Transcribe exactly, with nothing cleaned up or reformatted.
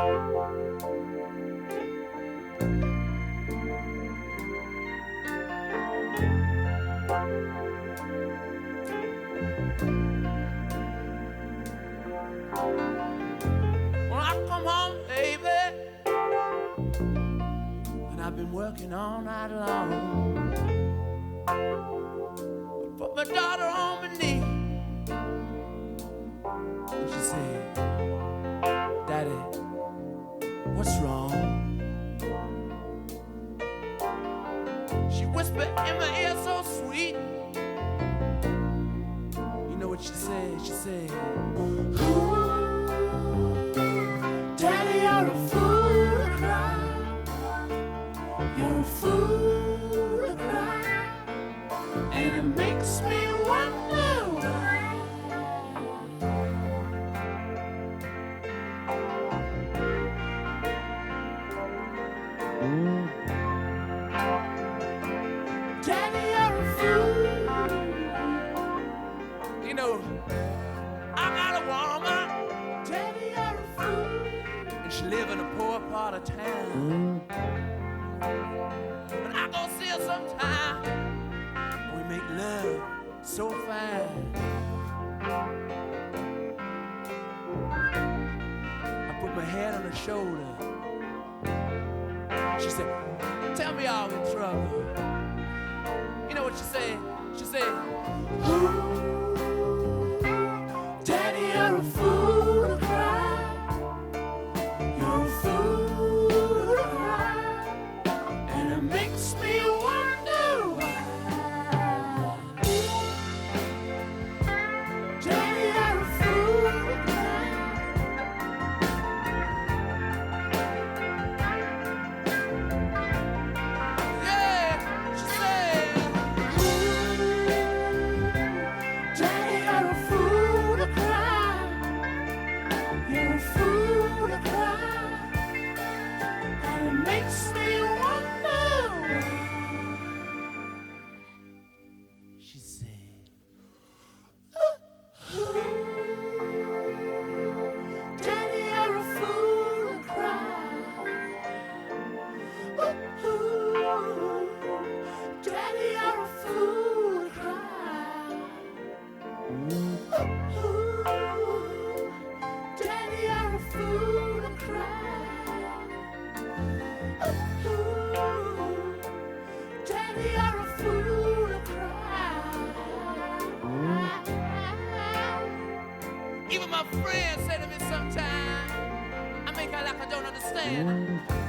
When I come home, baby, and I've been working all night long, put my daughter on my knee, and she said, Daddy, what's wrong? She whispered in my ear so sweet. You know what she said? She said, Daddy, you're a fool to cry. You're a fool to cry. And it makes me wonder why. Daddy, you're a fool. You know, I got a woman. Daddy, you're a fool. And she live in a poor part of town. But I go see her sometime. We make love so fine. I put my head on her shoulder. She said, tell me I'm in trouble. You know what she said? She said, Daddy, you're a fool to cry. You're a fool to cry. And it makes me wonder why. Daddy, you're a fool to cry. Yeah, she said, Daddy, you're a fool to cry. You're a fool to cry. And it makes me wonder why. She said, Daddy, you're a fool to cry. Daddy, you're a fool to cry. Daddy, you're a fool to cry. Daddy, you're a fool to cry. Even my friends say to me sometimes, I make her like I don't understand.